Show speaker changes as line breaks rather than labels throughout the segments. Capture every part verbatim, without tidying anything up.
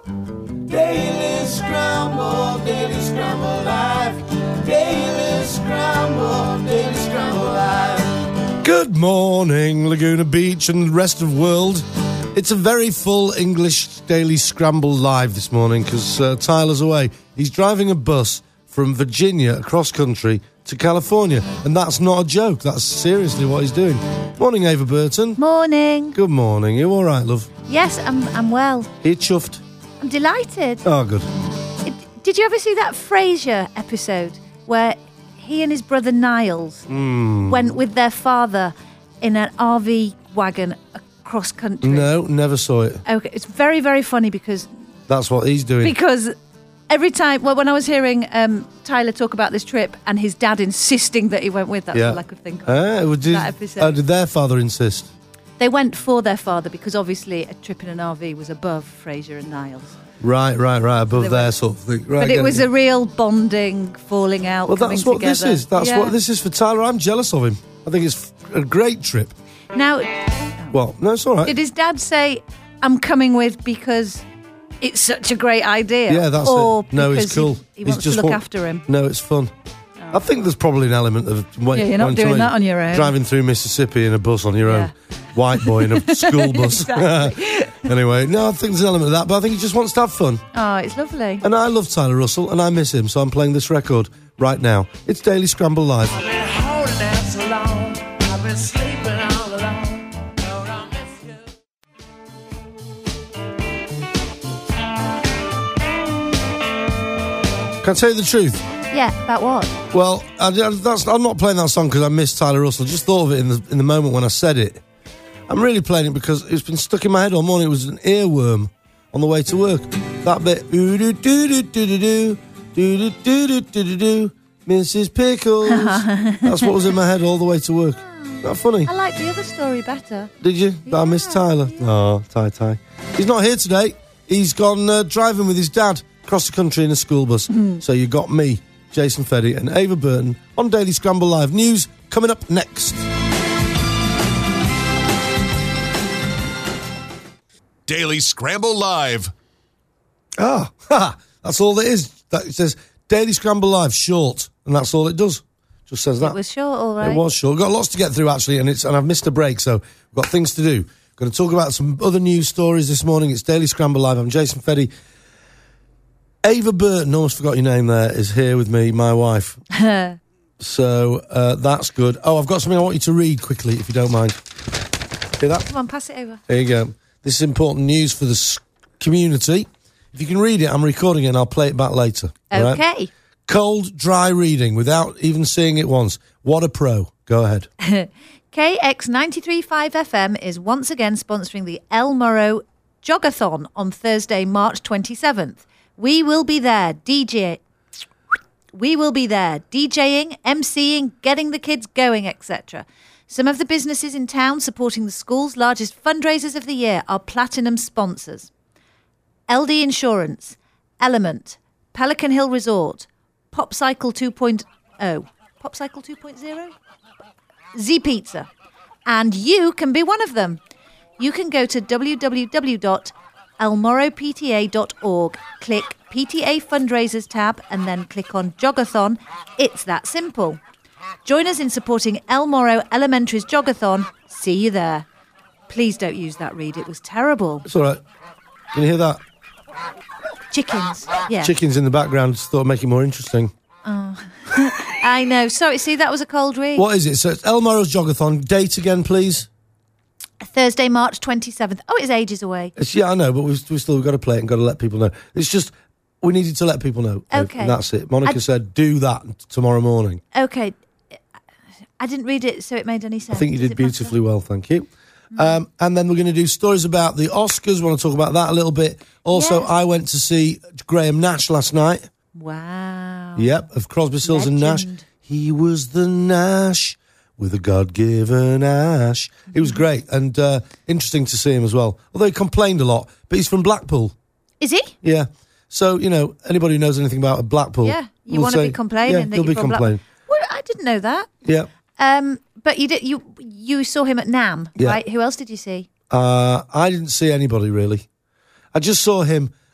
Daily Scramble, Daily Scramble Live. Daily Scramble, Daily Scramble Live. Good morning, Laguna Beach and the rest of the world. It's a very full English Daily Scramble Live this morning because uh, Tyler's away. He's driving a bus from Virginia across country to California, and that's not a joke. That's seriously what he's doing. Morning, Ava Burton.
Morning.
Good morning. You all right, love?
Yes, I'm I'm well.
Are you chuffed?
I'm delighted.
Oh, good.
It, did you ever see that Frasier episode where he and his brother Niles
mm.
went with their father in an R V wagon across country?
No, never saw it.
Okay, it's very, very funny because...
That's what he's doing.
Because every time... Well, when I was hearing um, Tyler talk about this trip and his dad insisting that he went with, that's
yeah.
all I could think of.
Uh, did,
that episode.
Uh, did their father insist?
They went for their father because obviously a trip in an R V was above Frasier and Niles.
Right, right, right, above
so
their
went,
sort of thing. Right,
but it was it. a real bonding, falling out,
well,
coming
that's what
together.
this is. That's
yeah.
what this is for Tyler. I'm jealous of him. I think it's a great trip.
Now...
Well, no, it's all right.
Did his dad say, I'm coming with because it's such a great idea?
Yeah, that's
or
it. No,
because
he's cool.
He, he
he's
wants
just
to look
want,
after him.
No, it's fun. Oh. I think there's probably an element of... Wait,
yeah, you're not doing that on your own.
Driving through Mississippi in a bus on your
yeah.
own. White boy in a school bus. Anyway, no, I think there's an element of that, but I think he just wants to have fun.
Oh, it's lovely.
And I love Tyler Russell, and I miss him, so I'm playing this record right now. It's Daily Scramble Live.
I've been holding out so long. I've been sleeping all alone.
Can I tell you the truth?
Yeah, about what?
Well, I, that's, I'm not playing that song because I miss Tyler Russell. Just thought of it in the in the moment when I said it. I'm really playing it because it's been stuck in my head all morning. It was an earworm on the way to work. That bit, do do do do do do do do do do do, Missus Pickles. That's what was in my head all the way to work. Isn't that funny?
I like the other story better.
Did you? That
yeah.
I miss Tyler. Oh, Ty Ty. He's not here today. He's gone uh, driving with his dad across the country in a school bus. Mm. So you got me, Jason Feddy and Ava Burton on Daily Scramble Live. News coming up next.
Daily Scramble Live.
Ah, ha, that's all it is. That, it says Daily Scramble Live, short, and that's all it does. Just says that.
It was short, all right.
It was short. We've got lots to get through, actually, and it's and I've missed a break, so we've got things to do. Going to talk about some other news stories this morning. It's Daily Scramble Live. I'm Jason Feddy. Ava Burton, almost forgot your name there, is here with me, my wife. So uh, that's good. Oh, I've got something I want you to read quickly, if you don't mind. Hear that?
Come on, pass it over.
There you go. This is important news for the s- community. If you can read it, I'm recording it and I'll play it back later.
Okay.
Right? Cold, dry reading without even seeing it once. What a pro. Go ahead.
K X ninety-three point five F M is once again sponsoring the El Morro Jogathon on Thursday, March twenty-seventh. We will be there, D J. We will be there, DJing, MCing, getting the kids going, et cetera. Some of the businesses in town supporting the school's largest fundraisers of the year are platinum sponsors. L D Insurance, Element, Pelican Hill Resort, Popcycle two point oh. Popcycle two point oh? Z Pizza. And you can be one of them. You can go to w w w dot el morro p t a dot org, click P T A Fundraisers tab, and then click on Jogathon. It's that simple. Join us in supporting El Morro Elementary's Jogathon. See you there. Please don't use that read. It was terrible.
It's all right. Can you hear that?
Chickens. Yeah.
Chickens in the background. Just thought I'd make it more interesting.
Oh. I know. Sorry, see, that was a cold read.
What is it? So it's El Morro's Jogathon. Date again, please.
Thursday, March twenty-seventh. Oh, it's ages away.
It's, yeah, I know, but we've, we've still got to play it and got to let people know. It's just, we needed to let people know.
Okay.
And that's it. Monica
I,
said, do that tomorrow morning.
Okay. I didn't read it, so it made any sense.
I think you did beautifully well, thank you. Mm. Um, and then we're going to do stories about the Oscars. We want to talk about that a little bit. Also, yes. I went to see Graham Nash last night.
Wow.
Yep, of Crosby, Stills and Nash. He was the Nash with a God-given ash. It was great and uh, interesting to see him as well. Although he complained a lot, but he's from Blackpool.
Is he?
Yeah. So, you know, anybody who knows anything about Blackpool...
Yeah, you want to be complaining.
Yeah,
that
he'll
you're
be
from
complaining.
Well, I didn't know that.
Yeah.
Um, but you did. You you saw him at NAMM,
yeah.
right? Who else did you see?
Uh, I didn't see anybody, really. I just saw him...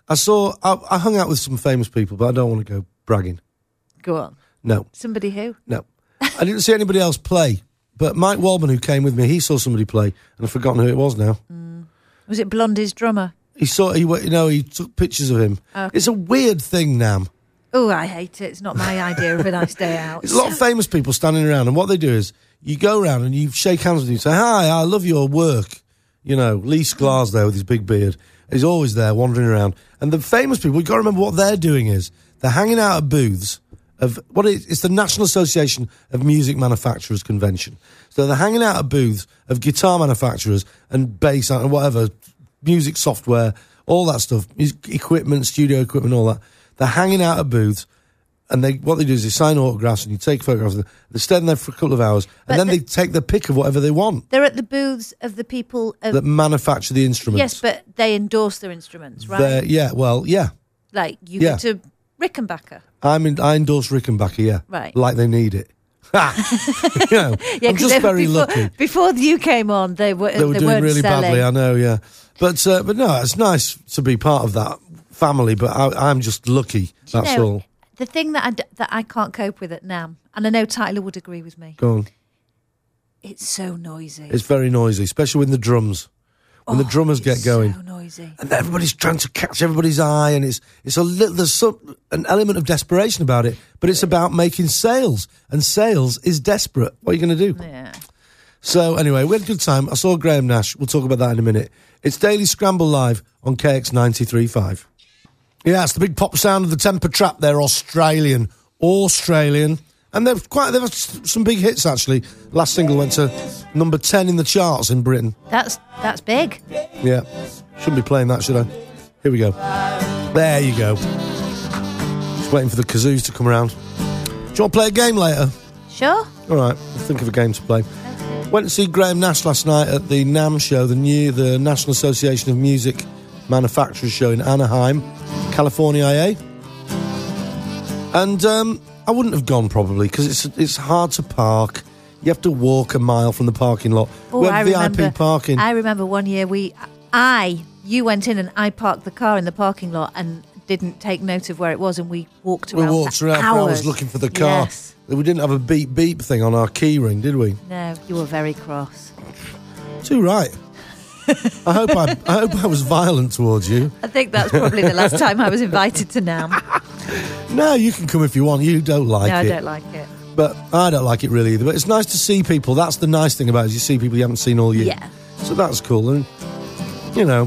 I saw, I, I hung out with some famous people, but I don't want to go bragging.
Go on.
No,
Somebody who?
no. I didn't see anybody else play, but Mike Waldman, who came with me, he saw somebody play, and I've forgotten who it was now.
Mm. Was it Blondie's drummer?
He saw, he, you know, he took pictures of him.
Okay.
It's a weird thing, Nam.
Oh, I hate it. It's not my idea of a nice day out.
There's a lot of famous people standing around, and what they do is you go around and you shake hands with them and say, hi, I love your work. You know, Lee Sklar's there with his big beard. He's always there wandering around. And the famous people, you've got to remember what they're doing is they're hanging out at booths of what it, it's the National Association of Music Manufacturers Convention. So they're hanging out at booths of guitar manufacturers and bass and whatever, music software, all that stuff, music equipment, studio equipment, all that. They're hanging out at booths, and they what they do is they sign autographs and you take photographs of them. They stay in there for a couple of hours, and
But
then
the-
they take the pick of whatever they want
They're at the booths of the people of...
that manufacture the instruments.
Yes, but they endorse their instruments, right?
They're- yeah, well, yeah.
Like, you
Yeah.
go to Rickenbacker.
I'm in, I endorse Rickenbacker, yeah.
Right.
Like they need it. Ha! you know,
Yeah,
I'm
'cause
just
they-
very
before,
lucky.
Before you came on, they were
They were doing
weren't
really
selling.
badly, I know, yeah. But uh, but no, it's nice to be part of that family, but I, I'm just lucky,
Do you
that's
know,
all.
The thing that I, d- that I can't cope with at NAMM, and I know Tyler would agree with me,
Go on.
it's so noisy.
It's very noisy, especially when the drums, when the
Oh,
drummers
it's
get going.
so noisy.
And everybody's trying to catch everybody's eye, and it's it's a little, there's some, an element of desperation about it, but it's about making sales, and sales is desperate. What are you going to do?
Yeah.
So anyway, we had a good time. I saw Graham Nash. We'll talk about that in a minute. It's Daily Scramble Live on K X ninety-three point five. Yeah, it's the big pop sound of the Temper Trap. They're Australian, Australian, and they've quite they've had some big hits actually. Last single went to number ten in the charts in Britain.
That's that's big.
Yeah, shouldn't be playing that, should I? Here we go. There you go. Just waiting for the kazoos to come around. Do you want to play a game later?
Sure.
All right, we'll think of a game to play. Went to see Graham Nash last night at the NAMM show, the new the National Association of Music Manufacturers show in Anaheim, California, I A. And um, I wouldn't have gone probably because it's it's hard to park. You have to walk a mile from the parking lot.
Oh,
we have
I
V I P
remember.
parking.
I remember one year we, I, you went in and I parked the car in the parking lot and didn't take note of where it was, and we walked
we
around.
walked
for
around for
hours
hours looking for the car.
Yes.
We didn't have a beep beep thing on our key ring, did we?
No, you were very cross.
Too right. I hope I, I hope I was violent towards you.
I think that's probably the last time I was invited to NAMM.
No, you can come if you want. You don't like
No, I
it.
don't like it.
But I don't like it really either. But it's nice to see people. That's the nice thing about it, is you see people you haven't seen all year.
Yeah.
So that's cool. And, you know,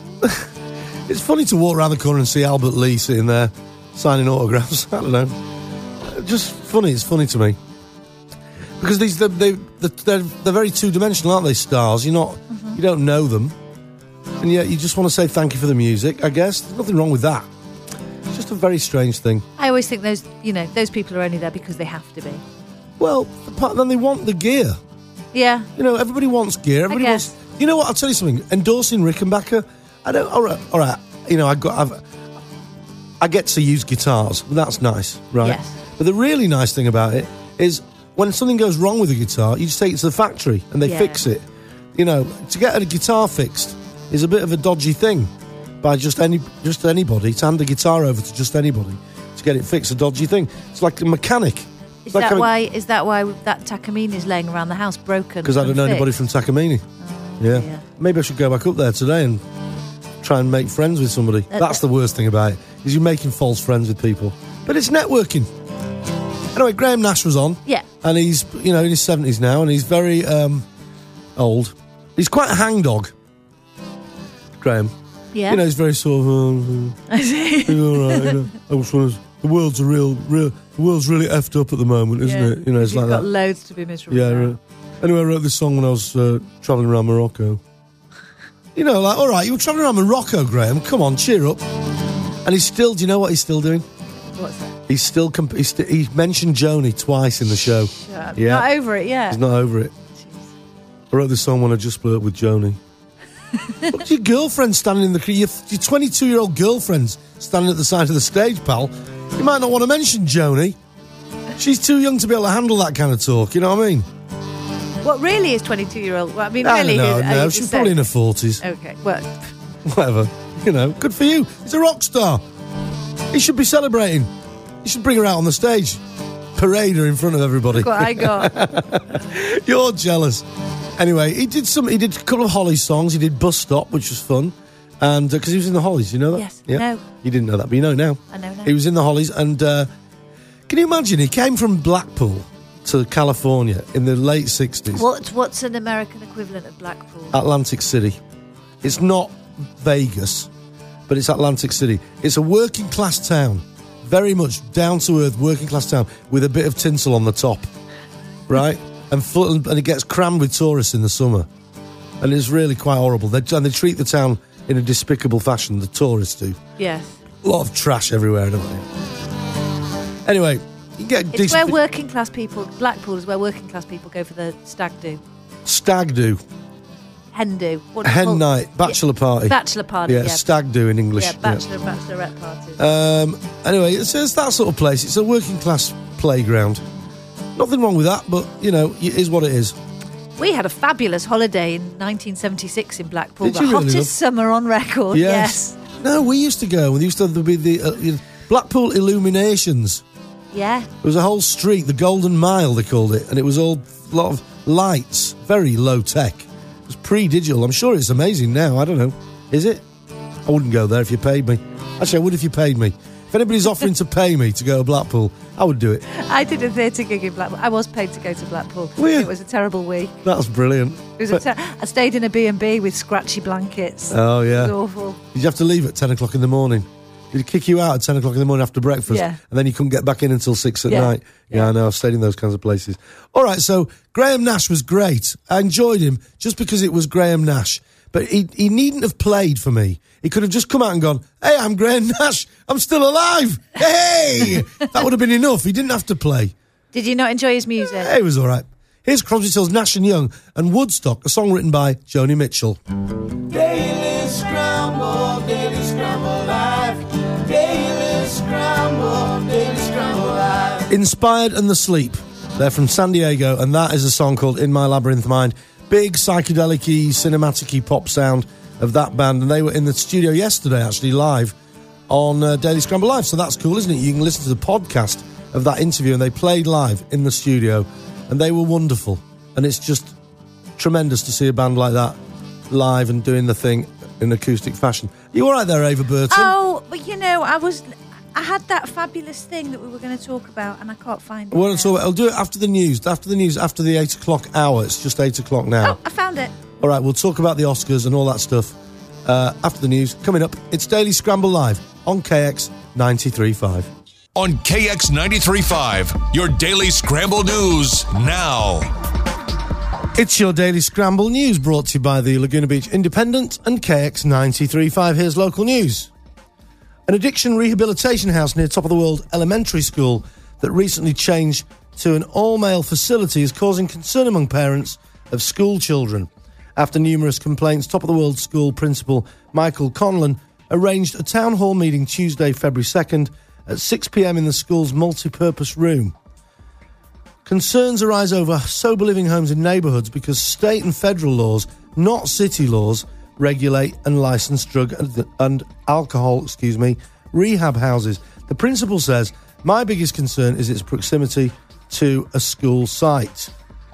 it's funny to walk around the corner and see Albert Lee sitting there signing autographs. I don't know. Just funny. It's funny to me. Because these they, they, they're, they're very two-dimensional, aren't they, stars? You're not, mm-hmm. You don't know them. And yet you just want to say thank you for the music, I guess. There's nothing wrong with that. It's just a very strange thing.
I always think those, you know, those people are only there because they have to be.
Well, the part- then they want the gear.
Yeah.
You know, everybody wants gear. Everybody
guess.
wants. You know what? I'll tell you something. Endorsing Rickenbacker, I don't. All right, all right. You know, I got. I've, I get to use guitars. That's nice, right?
Yes.
But the really nice thing about it is when something goes wrong with a guitar, you just take it to the factory and they
Yeah.
fix it. You know, to get a guitar fixed is a bit of a dodgy thing. By just any just anybody to hand a guitar over to just anybody to get it fixed, a dodgy thing. It's like a mechanic.
Is that why? Is that why that Takamine is laying around the house broken?
Because I don't know anybody from Takamine.
Oh,
yeah.
dear.
Maybe I should go back up there today and try and make friends with somebody.
Uh,
That's the worst thing about it, is you're making false friends with people. But it's networking. Anyway, Graham Nash was on.
Yeah.
And he's, you know, in his seventies now, and he's very um, old. He's quite a hangdog, Graham.
Yeah.
You know, he's very sort of... Um, he's all right, you know. I just wanna- the world's a real, real... The world's really effed up at the moment, isn't
Yeah.
it? You know, it's
You've
like
got
that.
loads to be miserable.
Yeah,
about.
right. Anyway, I wrote this song when I was uh, travelling around Morocco. You know, like, all right, you were travelling around Morocco, Graham. Come on, cheer up. And he's still, do you know what he's still doing?
What's that?
He's still, comp- he's st- he mentioned Joni twice in the show.
Shut up.
Yeah.
Not over it yet.
He's not over it. I wrote this song when I just split up with Joni. Look at your girlfriend standing in the... Your, your twenty-two-year-old girlfriend's standing at the side of the stage, pal. You might not want to mention Joni. She's too young to be able to handle that kind of talk, you know what I mean?
What really is twenty-two-year-old? Well, I mean,
I
really,
don't know,
who- are
no,
you
she's
just
probably in
saying?
her forties.
Okay, well,
Whatever. You know, good for you. He's a rock star. He should be celebrating. You should bring her out on the stage. Parade her in front of everybody.
Look what I got.
You're jealous. Anyway, he did some. He did a couple of Hollies songs. He did Bus Stop, which was fun. And because uh, he was in the Hollies, you know that?
Yes.
Yeah.
No.
You didn't know that, but you know now.
I know now.
He was in the Hollies, and uh, can you imagine? He came from Blackpool to California in the late sixties.
What, what's an American equivalent of Blackpool?
Atlantic City. It's not Vegas, but it's Atlantic City. It's a working class town, very much down to earth working class town with a bit of tinsel on the top, right? and full, and it gets crammed with tourists in the summer, and it's really quite horrible. They and they treat the town in a despicable fashion. The tourists do.
Yes.
A lot of trash everywhere, don't they? Anyway, you get
It's
decent
where working class people. Blackpool is where working class people go for the stag do,
stag do,
hen do, what do you
hen
call-
night, bachelor party,
bachelor party.
yeah,
Yeah,
stag do in English.
yeah, bachelor bachelorette parties.
Um, anyway, it's, it's that sort of place. It's a working class playground. Nothing wrong with that, but, you know, it is what it is.
We had a fabulous holiday in nineteen seventy-six in Blackpool.
Did
the
you really,
hottest
love?
summer on record. Yes.
No, we used to go. We used to be the uh, you know, Blackpool Illuminations.
Yeah.
There was a whole street, the Golden Mile, they called it, and it was all a lot of lights, very low tech. It was pre-digital. I'm sure it's amazing now. I don't know. Is it? I wouldn't go there if you paid me. Actually, I would if you paid me. If anybody's offering to pay me to go to Blackpool, I would do it.
I did a theatre gig in Blackpool. I was paid to go to Blackpool.
Were you?
It was a terrible week.
That's brilliant.
It was a ter- I stayed in a B and B with scratchy blankets.
Oh,
It
yeah.
was awful.
Did you have to leave at ten o'clock in the morning? Did it kick you out at ten o'clock in the morning after breakfast?
Yeah.
And then you couldn't get back in until six at
Yeah.
night? Yeah,
Yeah.
I know. I've stayed in those kinds of places. All right, so Graham Nash was great. I enjoyed him just because it was Graham Nash. But he, he needn't have played for me. He could have just come out and gone, hey, I'm Graham Nash. I'm still alive. Hey! That would have been enough. He didn't have to play.
Did you not enjoy his music?
It was all right. Here's Crosby, Stills, Nash and Young and Woodstock, a song written by Joni Mitchell.
Daily scramble, daily scramble life. Daily scramble, daily scramble life.
Inspired and The Sleep. They're from San Diego, and that is a song called In My Labyrinth Mind. Big psychedelic-y, cinematic-y pop sound of that band, and they were in the studio yesterday, actually, live on uh, Daily Scramble Live, so that's cool, isn't it? You can listen to the podcast of that interview, and they played live in the studio, and they were wonderful, and it's just tremendous to see a band like that live and doing the thing in acoustic fashion. Are you all right there, Ava Burton?
Oh, but you know, I was... I had that fabulous thing that we were going to talk about, and I can't find it.
Well,
now.
so I'll do it after the news. After the news, after the eight o'clock hour. It's just eight o'clock now.
Oh, I found it.
All right, we'll talk about the Oscars and all that stuff uh, after the news. Coming up, it's Daily Scramble Live on K X ninety-three point five.
On K X ninety-three point five, your Daily Scramble News now.
It's your Daily Scramble News brought to you by the Laguna Beach Independent and K X ninety-three point five. Here's local news. An addiction rehabilitation house near Top of the World Elementary School that recently changed to an all-male facility is causing concern among parents of school children. After numerous complaints, Top of the World School Principal Michael Conlon arranged a town hall meeting Tuesday, February second at six p.m. in the school's multi-purpose room. Concerns arise over sober living homes in neighbourhoods because state and federal laws, not city laws, regulate and license drug and, and alcohol, excuse me, rehab houses. The principal says, my biggest concern is its proximity to a school site.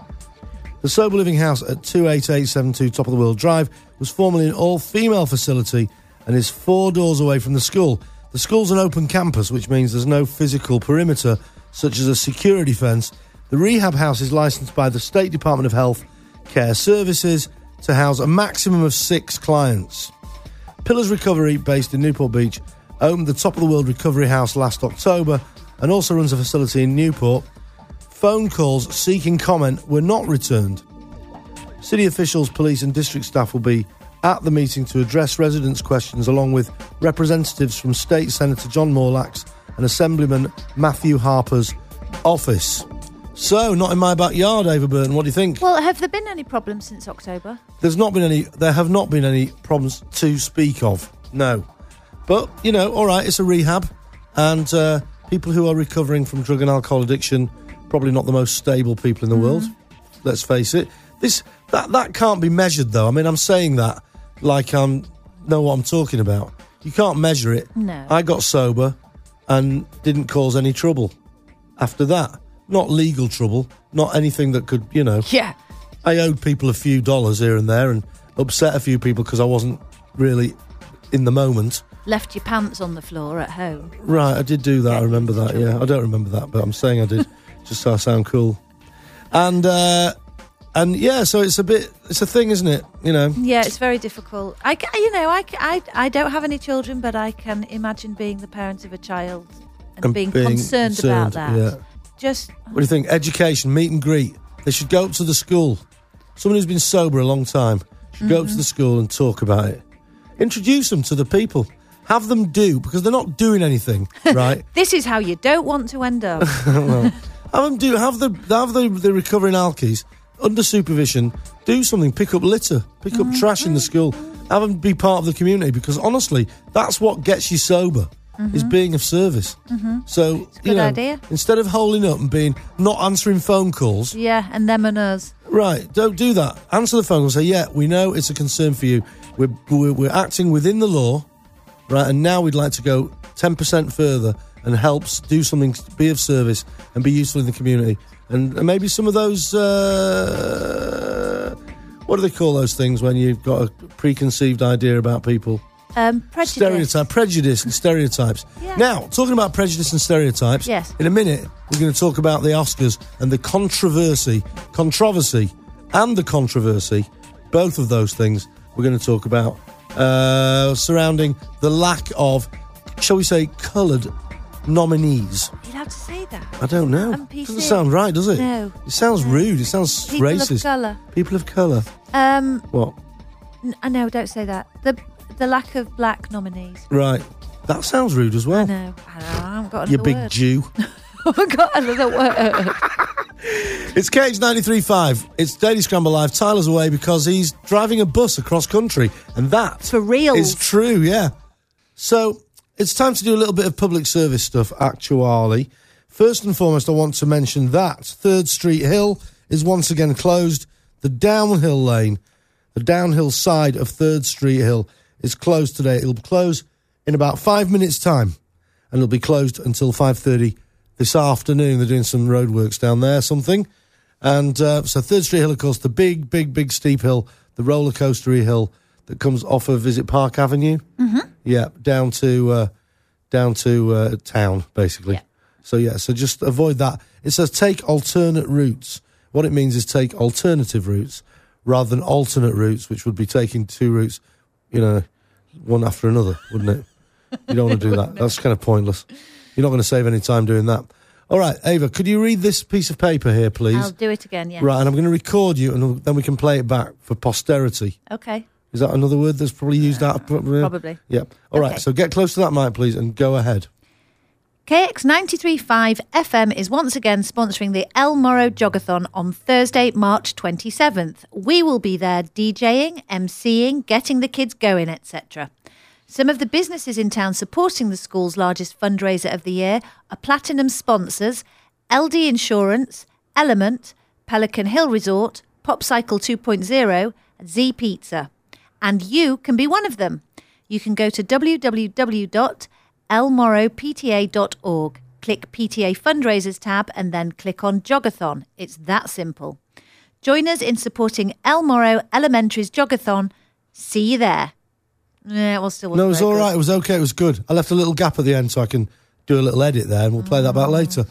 The Sober Living House at two eight eight seven two Top of the World Drive was formerly an all-female facility and is four doors away from the school. The school's an open campus, which means there's no physical perimeter, such as a security fence. The rehab house is licensed by the State Department of Health Care Services to house a maximum of six clients. Pillars Recovery, based in Newport Beach, opened the Top of the World Recovery House last October and also runs a facility in Newport. Phone calls seeking comment were not returned. City officials, police and district staff will be at the meeting to address residents' questions along with representatives from State Senator John Morlax and Assemblyman Matthew Harper's office. So, not in my backyard, Ava Burton. What do you think?
Well, have there been any problems since October?
There's not been any. There have not been any problems to speak of. No, but you know, all right. It's a rehab, and uh, people who are recovering from drug and alcohol addiction, probably not the most stable people in the mm. world. Let's face it. This that that can't be measured, though. I mean, I'm saying that like I know what I'm talking about. You can't measure it.
No.
I got sober and didn't cause any trouble after that. Not legal trouble, not anything that could, you know.
Yeah.
I owed people a few dollars here and there and upset a few people because I wasn't really in the moment.
Left your pants on the floor at home.
Right, I did do that. I remember that, yeah. I don't remember that, but I'm saying I did, just so I sound cool. And, uh, and yeah, so it's a bit, it's a thing, isn't it? You know?
Yeah, it's very difficult. I, ca- you know, I, ca- I, I don't have any children, but I can imagine being the parent of a child and,
And
being,
being
concerned, about that.
concerned, yeah.
Just,
What do you think? Education, meet and greet. They should go up to the school. Someone who's been sober a long time should go up to the school and talk about it. Introduce them to the people. Have them do, because they're not doing anything, right?
this is how you don't want to end up.
Well, have them do, have the have the, the recovering alkies under supervision, do something, pick up litter, pick up trash in the school, have them be part of the community, because honestly, that's what gets you sober, is being of service. So, you
good
know,
idea.
instead of holding up and being, not answering phone calls,
Yeah, and them and us.
right, don't do that. Answer the phone call and say, yeah, we know it's a concern for you. We're, we're, we're acting within the law, right, and now we'd like to go ten percent further and help s- do something, to be of service and be useful in the community. And, and maybe some of those, uh, what do they call those things when you've got a preconceived idea about people?
Um, prejudice.
Stereotype, prejudice and stereotypes.
Yeah.
Now, talking about prejudice and stereotypes,
Yes.
in a minute we're going to talk about the Oscars and the controversy, controversy and the controversy, both of those things we're going to talk about, uh, surrounding the lack of, shall we say, coloured nominees.
Are you allowed to say that?
I don't know.
I'm P C.
Doesn't sound right, does it?
No.
It sounds rude. It sounds
People
racist.
of colour.
People of colour.
Um,
What?
n- I know, don't say that. The the lack of black nominees.
Right. That sounds rude as well.
I know. I, know, I haven't got
You
another
big
word.
Jew.
I haven't got another word.
It's K H ninety-three point five. It's Daily Scramble Live. Tyler's away because he's driving a bus across country. And that
For reals.
is true, yeah. So it's time to do a little bit of public service stuff, actually. First and foremost, I want to mention that Third Street Hill is once again closed. The downhill lane, the downhill side of Third Street Hill is closed today. It'll close in about five minutes' time. And it'll be closed until five thirty this afternoon. They're doing some roadworks down there, something. And uh, so Third Street Hill, of course, the big, big, big steep hill, the roller coastery hill that comes off of, is it Park Avenue? Mm-hmm. Yeah, down to uh, down to uh, town, basically.
Yeah.
So, yeah, so just avoid that. It says take alternate routes. What it means is take alternative routes rather than alternate routes, which would be taking two routes, you know, one after another, wouldn't it? You don't want to do that. That's kind of pointless. You're not going to save any time doing that. All right, Ava, could you read this piece of paper here, please?
I'll do it again, yeah.
Right, and I'm going to record you, and then we can play it back for posterity.
Okay.
Is that another word that's probably used out?
Probably.
Yeah. All right,
Okay.
so get close to that mic, please, and go ahead.
K X ninety-three point five F M is once again sponsoring the El Morro Jogathon on Thursday, March twenty-seventh. We will be there DJing, emceeing, getting the kids going, et cetera. Some of the businesses in town supporting the school's largest fundraiser of the year are Platinum sponsors, L D Insurance, Element, Pelican Hill Resort, Popcycle two point oh, and Z Pizza. And you can be one of them. You can go to w w w dot el morro p t a dot org, click P T A Fundraisers tab, and then click on Jogathon. It's that simple. Join us in supporting El Morro Elementary's Jogathon. See you there. Yeah, well, still wasn't
No, it was
very
all
good.
right. It was okay. It was good. I left a little gap at the end so I can do a little edit there, and we'll play that back later.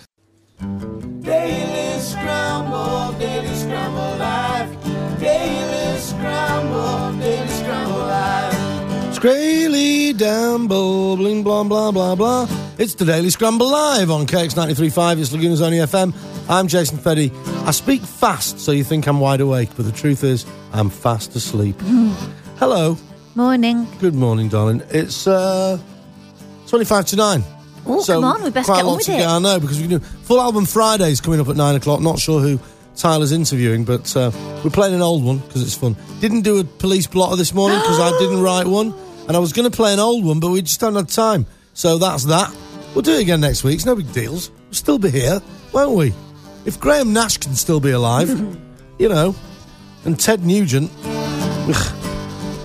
Daily Scramble, Daily Scramble Live. Daily Scramble, Daily Scramble Live.
Scraily Damble, bling, blah, blah, blah, blah. It's the Daily Scramble Live on K X ninety-three point five. It's Laguna's Only F M. I'm Jason Feddy. I speak fast, so you think I'm wide awake, but the truth is, I'm fast asleep. Hello.
Morning.
Good morning, darling. It's uh, twenty-five to nine.
Oh, come on, we best
quite
get
a
on
lot
with
to
it.
get. I know, because we can do full album Fridays coming up at nine o'clock. Not sure who Tyler's interviewing, but uh, we're playing an old one because it's fun. Didn't do a police blotter this morning because I didn't write one, and I was going to play an old one, but we just don't have time. So that's that. We'll do it again next week. It's no big deals. We'll still be here, won't we? If Graham Nash can still be alive, you know, and Ted Nugent. Ugh.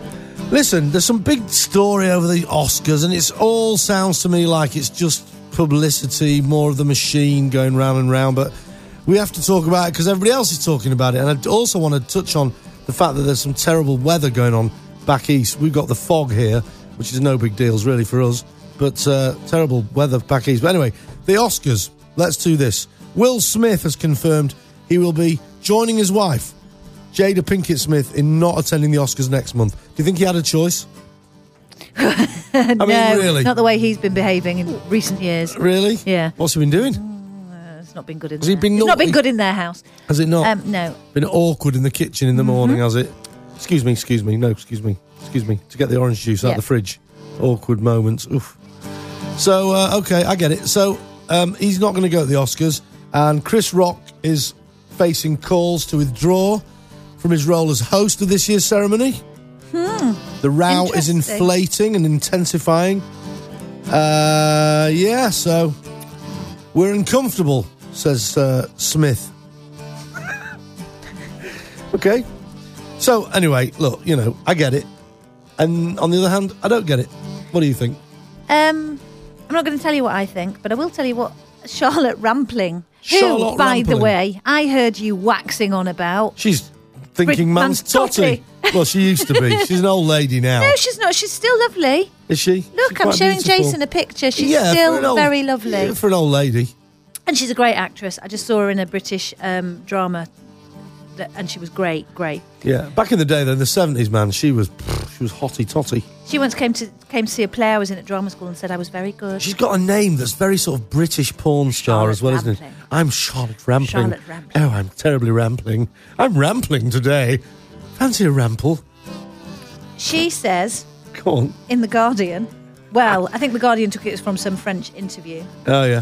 Listen, there's some big story over the Oscars, and it all sounds to me like it's just publicity, more of the machine going round and round, but we have to talk about it because everybody else is talking about it. And I also want to touch on the fact that there's some terrible weather going on back east. We've got the fog here, which is no big deal really for us, but uh, terrible weather back east. But anyway, the Oscars, let's do this. Will Smith has confirmed he will be joining his wife, Jada Pinkett Smith, in not attending the Oscars next month. Do you think he had a choice? I
no,
mean, really?
Not the way he's been behaving in recent years.
Really?
Yeah.
What's he been doing?
Uh, it's not been good in
Has
there.
he been
It's not been
naughty?
good in their house.
Has it not?
Um, no.
Been awkward in the kitchen in the morning, has it? Excuse me, excuse me, no, excuse me, excuse me. To get the orange juice out
Yeah.
the fridge. Awkward moments. Oof. So, uh, okay, I get it. So, um, he's not going to go at the Oscars, and Chris Rock is facing calls to withdraw from his role as host of this year's ceremony.
Hmm.
The row is
Interesting.
inflating and intensifying. Uh, yeah, so we're uncomfortable, says uh, Smith. Okay. So, anyway, look, you know, I get it. And on the other hand, I don't get it. What do you think?
Um, I'm not going to tell you what I think, but I will tell you what Charlotte Rampling,
Charlotte
who, by the
Rampling.
way, I heard you waxing on about.
She's thinking
Brit-
man's
man's
totty.
totty.
Well, she used to be. She's an old lady now.
No, she's not. She's still lovely.
Is she?
Look,
She's
I'm
quite
showing
beautiful.
Jason a picture. She's
Yeah, for
still
an old-
very lovely.
yeah, for an old lady.
And she's a great actress. I just saw her in a British um, drama, that, and she was great, great.
Yeah. Back in the day, though, in the seventies, man, she was she was hotty totty.
She once came to came to see a play I was in at drama school and said I was very good.
She's got a name that's very sort of British porn star
Charlotte
as well, isn't it?
Rampling.
I'm Charlotte Rampling.
Charlotte Rampling.
Oh, I'm terribly rampling. I'm rampling today. Fancy a rample?
She says
Go on.
in The Guardian, well, I think The Guardian took it from some French interview.
Oh, yeah.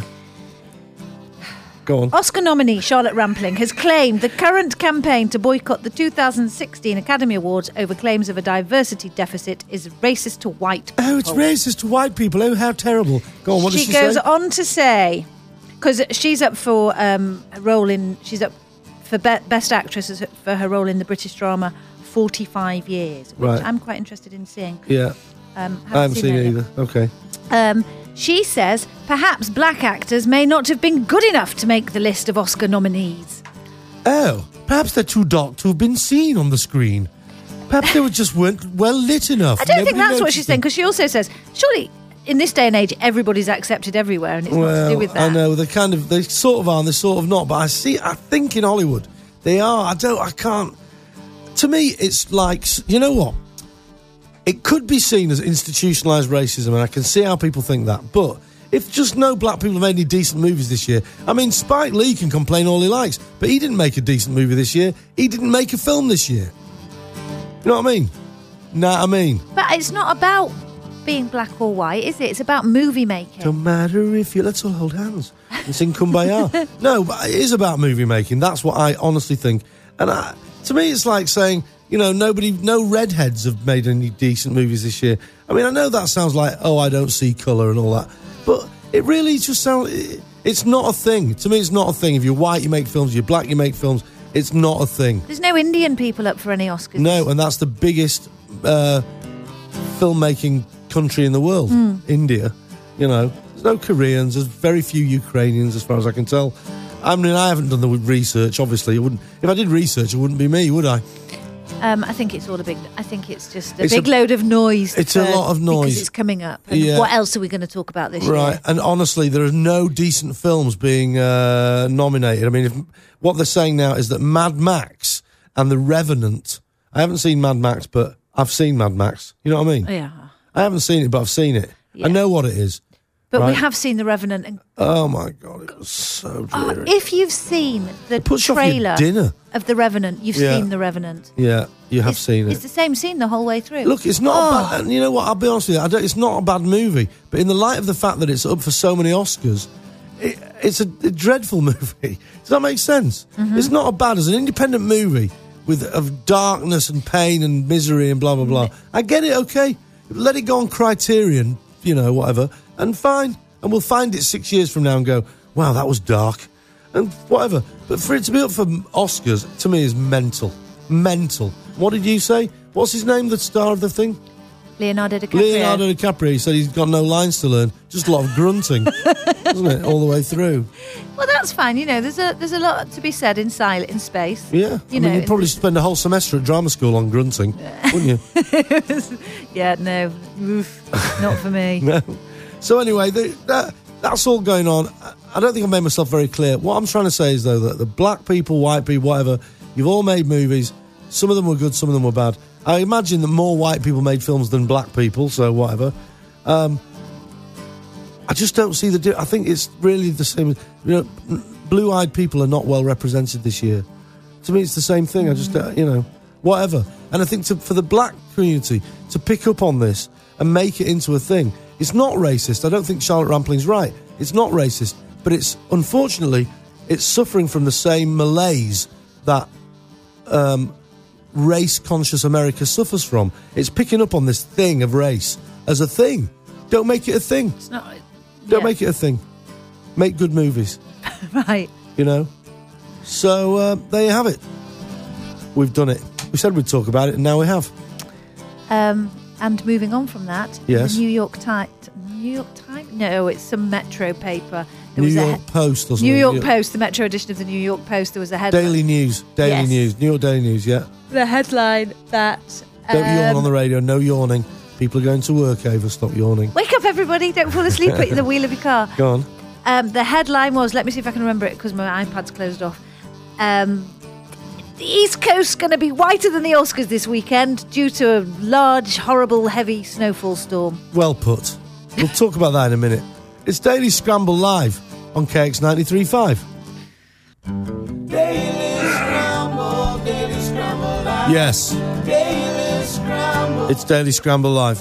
Go on.
Oscar nominee Charlotte Rampling has claimed the current campaign to boycott the two thousand sixteen Academy Awards over claims of a diversity deficit is racist to white people.
Oh, it's racist to white people. Oh, how terrible. Go on, what
she
does she
goes
say?
on to say, because she's up for um, a role in, she's up for be- Best Actress as- for her role in the British drama forty-five years, which
Right.
I'm quite interested in seeing.
Yeah.
Um,
I haven't seen it
yet.
either. Okay.
Um, she says perhaps black actors may not have been good enough to make the list of Oscar nominees.
Oh, perhaps they're too dark to have been seen on the screen. Perhaps they were just weren't well lit enough.
I don't think
Nobody
that's what
noticed
she's saying,
them.
because she also says, surely in this day and age, everybody's accepted everywhere, and it's not to
Well,
do with that.
I know they kind of they sort of are and they sort of not, but I see. I think in Hollywood they are. I don't. I can't. To me, it's like, you know what? It could be seen as institutionalised racism, and I can see how people think that. But if just no black people have made any decent movies this year, I mean, Spike Lee can complain all he likes, but he didn't make a decent movie this year. He didn't make a film this year. You know what I mean? Know what I mean?
But it's not about being black or white, is it? It's about movie making.
Don't matter if you... Let's all hold hands and sing Kumbaya. No, but it is about movie making. That's what I honestly think. And I, to me, it's like saying, you know, nobody, no redheads have made any decent movies this year. I mean, I know that sounds like, oh, I don't see colour and all that. But it really just sounds... It, it's not a thing. To me, it's not a thing. If you're white, you make films. If you're black, you make films. It's not a thing.
There's no Indian people up for any Oscars.
No, and that's the biggest uh, filmmaking country in the world,
Hmm.
India. You know, there's no Koreans, there's very few Ukrainians, as far as I can tell. I mean, I haven't done the research. Obviously, it wouldn't. If I did research, it wouldn't be me, would I?
Um, I think it's all a big. I think it's just a
It's
big
a-
load of noise.
it's a
for-
lot of noise.
because it's coming up. And
Yeah.
what else are we going to talk about this
Right,
year?
and honestly, there are no decent films being uh, nominated. I mean, if, what they're saying now is that Mad Max and The Revenant. I haven't seen Mad Max, but I've seen Mad Max. You know what I mean?
Yeah,
I haven't seen it, but I've seen it.
Yeah.
I know what it is.
but we
Right.
have seen The Revenant. And
Oh my god, it was so
oh,
dreary.
if you've seen the
puts you off your
trailer
dinner.
of The Revenant, you've
Yeah.
seen The Revenant.
Yeah, you have
it's,
seen
It's
it.
the same scene the whole way through.
Look, it's not
Oh.
a bad... And you know what, I'll be honest with you, I don't, it's not a bad movie, but in the light of the fact that it's up for so many Oscars, it, it's a, a dreadful movie. Does that make sense?
Mm-hmm.
It's not a bad... As an independent movie with of darkness and pain and misery and blah, blah, blah, I get it, okay? Let it go on Criterion, you know, whatever, and fine. And we'll find it six years from now and go, wow, that was dark. And whatever. But for it to be up for Oscars, to me, is mental. Mental. What did you say? What's his name, the star of the thing?
Leonardo DiCaprio.
Leonardo DiCaprio, he said he's got no lines to learn, just a lot of grunting, isn't it, all the way through?
Well, that's fine. You know, there's a there's a lot to be said in silent in space.
Yeah,
you
I
know,
mean, you'd probably spend a whole semester at drama school on grunting, wouldn't you?
Yeah, no, Oof, not for me.
No. So anyway, the, that, that's all going on. I don't think I made myself very clear. What I'm trying to say is, though, that the black people, white people, whatever, you've all made movies. Some of them were good, some of them were bad. I imagine that more white people made films than black people, so whatever. Um, I just don't see the... Di- I think it's really the same. You know, blue-eyed people are not well represented this year. To me, it's the same thing. I just, uh, you know, whatever. And I think to, for the black community to pick up on this and make it into a thing, it's not racist. I don't think Charlotte Rampling's right. It's not racist. But it's, unfortunately, it's suffering from the same malaise that... Um, race-conscious America suffers from. It's picking up on this thing of race as a thing. Don't make it a thing.
It's not.
Don't
yeah.
make it a thing. Make good movies.
Right.
You know? So, uh, there you have it. We've done it. We said we'd talk about it, and now we have.
Um, and moving on from that,
yes.
the New York Times... New York Times? No, it's some Metro paper. There
New
was
York
a he-
Post or something.
New York Post, the Metro edition of the New York Post, there was a headline.
Daily News. Daily
Yes.
News. New York Daily News, yeah.
The headline that...
Don't
um,
yawn on the radio. No yawning. People are going to work, Ava. Stop yawning.
Wake up, everybody. Don't fall asleep at the wheel of your car.
Go on.
Um, the headline was, let me see if I can remember it because my iPad's closed off. Um, the East Coast's going to be whiter than the Oscars this weekend due to a large, horrible, heavy snowfall storm.
Well put. We'll talk about that in a minute. It's Daily Scramble Live on K X ninety-three point five.
Daily Scramble, Daily Scramble Live.
Yes,
Daily Scramble.
it's Daily Scramble Live.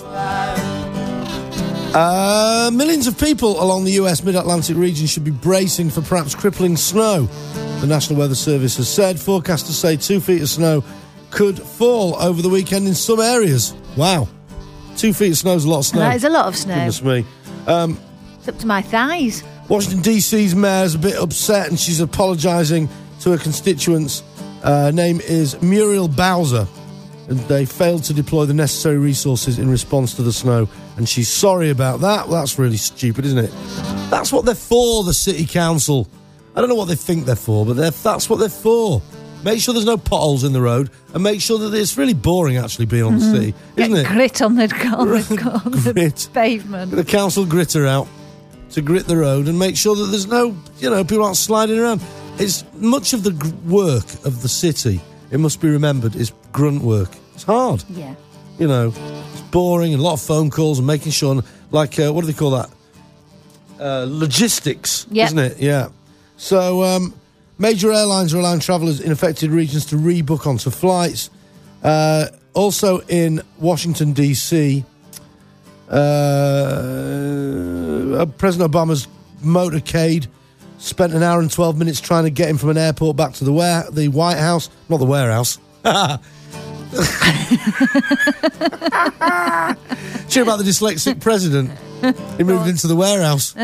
Uh, millions of people along the U S mid-Atlantic region should be bracing for perhaps crippling snow. The National Weather Service has said forecasters say two feet of snow could fall over the weekend in some areas. Wow. Two feet of snow is a lot of snow.
That is a lot of snow.
Goodness me. Um,
It's up to my thighs.
Washington D C's mayor's a bit upset and she's apologising to her constituents. Uh, her name is Muriel Bowser. And they failed to deploy the necessary resources in response to the snow. And she's sorry about that. Well, that's really stupid, isn't it? That's what they're for, the city council. I don't know what they think they're for, but they're, that's what they're for. Make sure there's no potholes in the road and make sure that it's really boring actually being on the
Mm-hmm.
city, isn't
Get
it?
grit on the, on the, on the
Grit.
pavement.
Get the council gritter out to grit the road and make sure that there's no, you know, people aren't sliding around. It's much of the gr- work of the city, it must be remembered, is grunt work. It's hard.
Yeah.
You know, it's boring and a lot of phone calls and making sure, like, uh, what do they call that? Uh, logistics,
Yep.
isn't it? Yeah. So, um, major airlines are allowing travellers in affected regions to rebook onto flights. Uh, also in Washington, D C, uh, President Obama's motorcade spent an hour and twelve minutes trying to get him from an airport back to the ware- the White House. Not the warehouse. Cheer about the dyslexic president. He moved into the warehouse.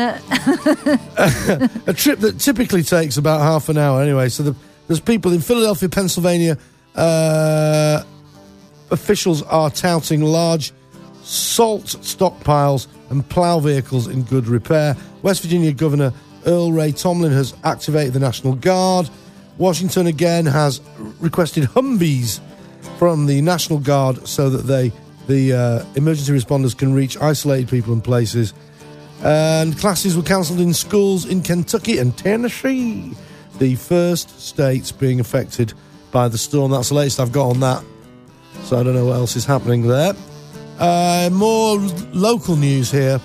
A trip that typically takes about half an hour anyway. So the, there's people in Philadelphia, Pennsylvania. Uh, officials are touting large salt stockpiles and plough vehicles in good repair. West Virginia Governor Earl Ray Tomlin has activated the National Guard. Washington again has requested Humvees from the National Guard so that they, the uh, emergency responders can reach isolated people and places. And classes were cancelled in schools in Kentucky and Tennessee, the first states being affected by the storm. That's the latest I've got on that. So I don't know what else is happening there. Uh, more local news here.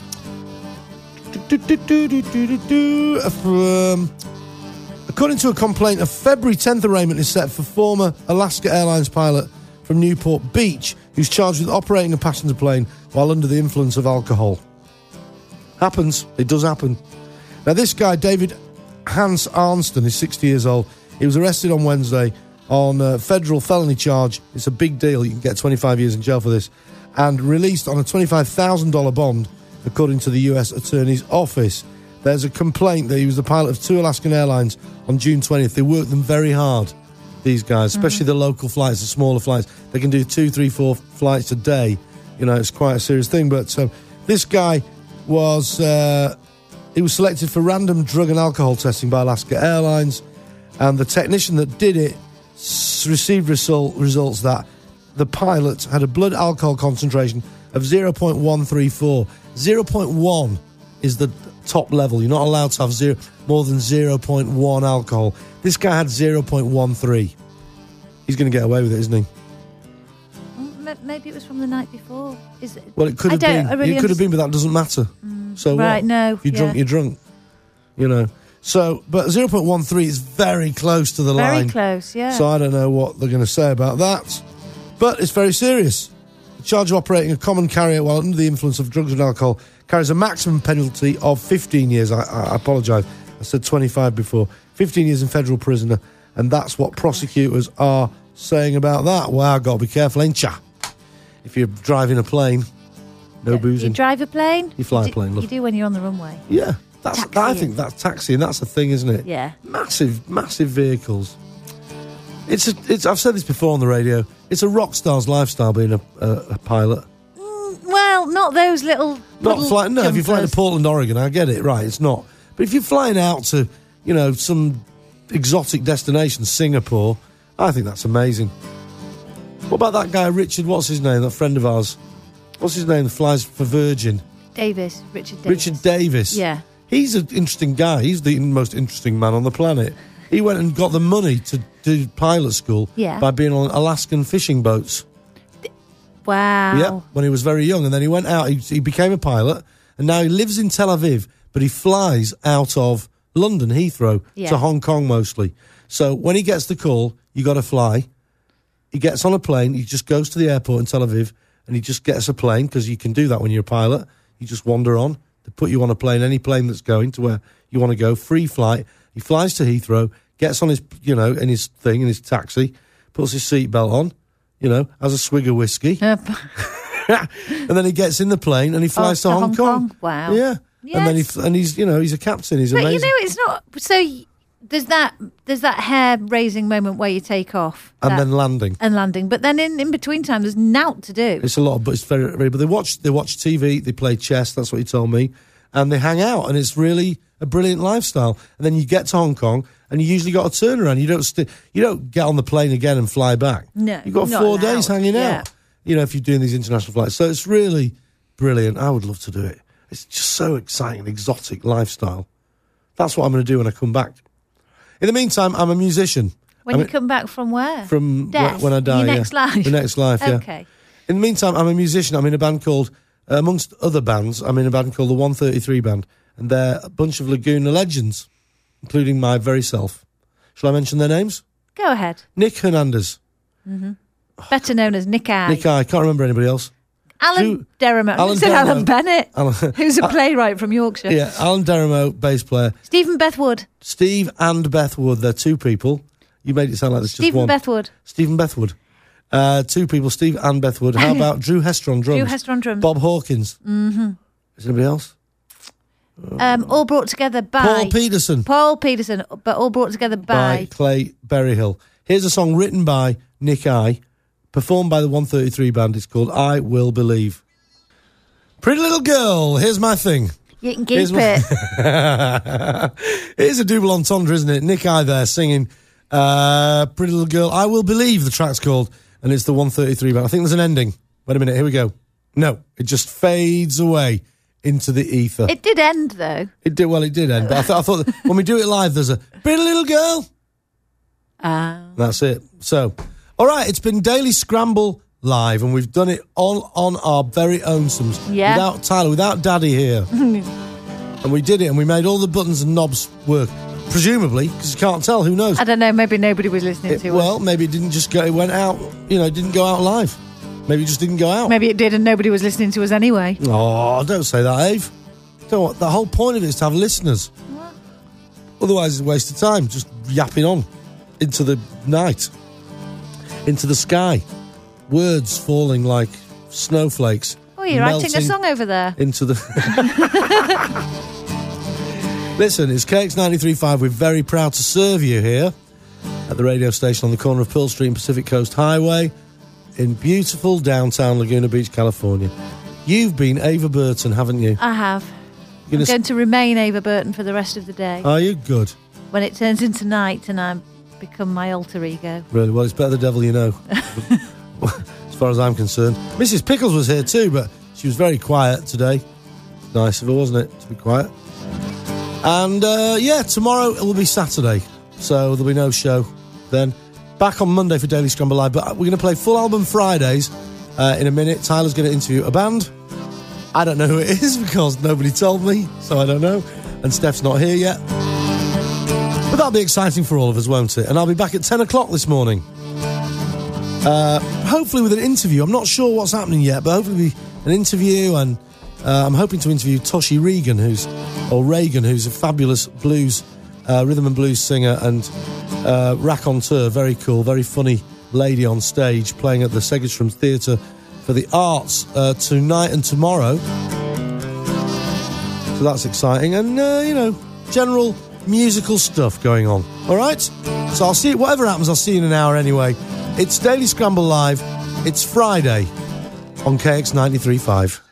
Um, according to a complaint, a February tenth arraignment is set for former Alaska Airlines pilot from Newport Beach, who's charged with operating a passenger plane while under the influence of alcohol. Happens. It does happen. Now, this guy, David Hans Arnston, is sixty years old. He was arrested on Wednesday on a federal felony charge. It's a big deal. You can get twenty-five years in jail for this. And released on a twenty-five thousand dollars bond, according to the U S Attorney's Office. There's a complaint that he was the pilot of two Alaskan Airlines on June twentieth. They worked them very hard, these guys, especially mm-hmm. the local flights, the smaller flights. They can do two, three, four flights a day. You know, it's quite a serious thing. But um, this guy was uh, he was selected for random drug and alcohol testing by Alaska Airlines, and the technician that did it s- received result, results that the pilot had a blood alcohol concentration of zero point one three four. zero point one is the top level. You're not allowed to have zero, more than zero point one alcohol. This guy had zero point one three. He's going to get away with it, isn't he?
Maybe it was from the night before. Is it?
Well, it could have been.
Really
it could have been, but that doesn't matter. Mm, so
right,
what?
no.
If you're
yeah.
drunk, you're drunk. You know. So, but zero point one three is very close to the
very
line.
Very close, yeah.
So I don't know what they're going to say about that. But it's very serious. The charge of operating a common carrier while under the influence of drugs and alcohol carries a maximum penalty of fifteen years. I, I, I apologise. I said twenty-five before. fifteen years in federal prisoner. And that's what prosecutors are saying about that. Wow, got to be careful, ain't ya? If you're driving a plane, no
yeah,
boozing.
You drive a plane?
You fly
you
a plane,
do,
love.
You do when you're on the runway.
Yeah. That's,
taxi.
I think that's taxi, and that's the thing, isn't it?
Yeah.
Massive, massive vehicles. It's a, it's. I've said this before on the radio. It's a rock star's lifestyle being a, a, a pilot.
Mm, well, not those little.
Not flying. No, if you're flying to Portland, Oregon, I get it. Right, it's not. But if you're flying out to, you know, some exotic destination, Singapore, I think that's amazing. What about that guy, Richard? What's his name? That friend of ours. What's his name? That flies for Virgin.
Davis, Richard Davis.
Richard Davis.
Yeah.
He's an interesting guy. He's the most interesting man on the planet. He went and got the money to do pilot school
yeah.
by being on Alaskan fishing boats.
Wow.
Yeah, when he was very young. And then he went out, he, he became a pilot, and now he lives in Tel Aviv, but he flies out of London, Heathrow,
yeah.
to Hong Kong mostly. So when he gets the call, you got to fly. He gets on a plane, he just goes to the airport in Tel Aviv, and he just gets a plane, because you can do that when you're a pilot. You just wander on. They put you on a plane, any plane that's going to where you want to go, free flight. He flies to Heathrow, gets on his, you know, in his thing, in his taxi, puts his seatbelt on, you know, has a swig of whiskey. and then he gets in the plane and he flies
oh,
to,
to
Hong,
Hong
Kong.
Kong. Wow.
Yeah.
Yes.
And then he, and he's, you know, he's a captain. He's
but
amazing.
But you know, it's not, so there's that, there's that hair-raising moment where you take off.
And
that,
then landing.
And landing. But then in, in between time, there's naught to do.
It's a lot, but it's very, very, but they watch, they watch T V, they play chess, that's what he told me, and they hang out, and it's really a brilliant lifestyle. And then you get to Hong Kong, and you usually got a turnaround. You don't st- you don't get on the plane again and fly back.
No,
You've got
not
four
allowed.
days hanging
Yeah.
out, you know, if you're doing these international flights. So it's really brilliant. I would love to do it. It's just so exciting, exotic lifestyle. That's what I'm going to do when I come back. In the meantime, I'm a musician.
When
I
you
mean,
come back from where?
From
Death?
wh- when I die,
Your
yeah.
next life?
The next life, yeah.
Okay.
In the meantime, I'm a musician. I'm in a band called, uh, amongst other bands, I'm in a band called the one thirty-three Band, and they're a bunch of Laguna legends, including my very self. Shall I mention their names?
Go ahead.
Nick Hernandez.
Mm-hmm. Better known as Nick I.
Nick I. Can't remember anybody else.
Alan
Drew,
Derrimo.
Alan
said
Derrimo.
Alan Bennett,
Alan,
who's a playwright from Yorkshire.
Yeah, Alan Derrimo, bass player.
Stephen Bethwood.
Steve and Beth Wood. They're two people. You made it sound like there's just
Stephen
one.
Bethwood.
Stephen Bethwood. Uh, two people, Steve and Beth Wood. How about Drew Hester on drums?
Drew Hester on drums.
Bob Hawkins.
Mm-hmm.
Is anybody else?
Um, all brought together by...
Paul Peterson.
Paul Peterson, but all brought together by...
by Clay Berryhill. Here's a song written by Nick I, performed by the one thirty-three Band. It's called I Will Believe. Pretty Little Girl, here's my thing.
You can keep
Here's
it.
My... Here's a double entendre, isn't it? Nick I there singing uh, Pretty Little Girl, I Will Believe, the track's called, and it's the one thirty-three Band. I think there's an ending. Wait a minute, here we go. No, it just fades away into the ether.
It did end, though.
It did, well, it did end, but I, th- I thought that when we do it live, there's a Pretty Little Girl.
Uh,
That's it. So, all right, it's been Daily Scramble live, and we've done it all on our very own Sums.
Yeah.
Without Tyler, without Daddy here. And we did it, and we made all the buttons and knobs work. Presumably, because you can't tell, who knows?
I don't know, maybe nobody was listening
It-
to
well,
us.
maybe it didn't just go, it went out, you know, it didn't go out live. Maybe it just didn't go out.
Maybe it did and nobody was listening to us anyway.
Oh, don't say that, Ave. Don't want, the whole point of it is to have listeners.
What?
Otherwise, it's a waste of time, just yapping on into the night, into the sky. Words falling like snowflakes.
Oh, you're writing a
melting
song over there.
into the... Listen, it's K X ninety-three point five. We're very proud to serve you here at the radio station on the corner of Pearl Street and Pacific Coast Highway. in beautiful downtown Laguna Beach, California. You've been Ava Burton, haven't you?
I have.
You're
I'm
gonna
going to remain Ava Burton for the rest of the day.
Are you? Good.
When it turns into night and I become my alter ego.
Really? Well, it's better the devil you know. As far as I'm concerned. Missus Pickles was here too, but she was very quiet today. Nice of her, wasn't it, to be quiet? And, uh, yeah, tomorrow it will be Saturday, so there'll be no show then. Back on Monday for Daily Scramble Live, but we're going to play full album Fridays uh, in a minute. Tyler's going to interview a band. I don't know who it is because nobody told me, so I don't know. And Steph's not here yet. But that'll be exciting for all of us, won't it? And I'll be back at ten o'clock this morning. Uh, hopefully with an interview. I'm not sure what's happening yet, but hopefully an interview, and uh, I'm hoping to interview Toshi Regan, who's or Reagan, who's a fabulous blues, uh, rhythm and blues singer and uh, raconteur, very cool, very funny lady on stage, playing at the Segerstrom Theatre for the Arts uh, tonight and tomorrow. So that's exciting, and uh, you know, general musical stuff going on. All right, so I'll see. Whatever happens, I'll see you in an hour anyway. It's Daily Scramble Live. It's Friday on K X ninety-three point five.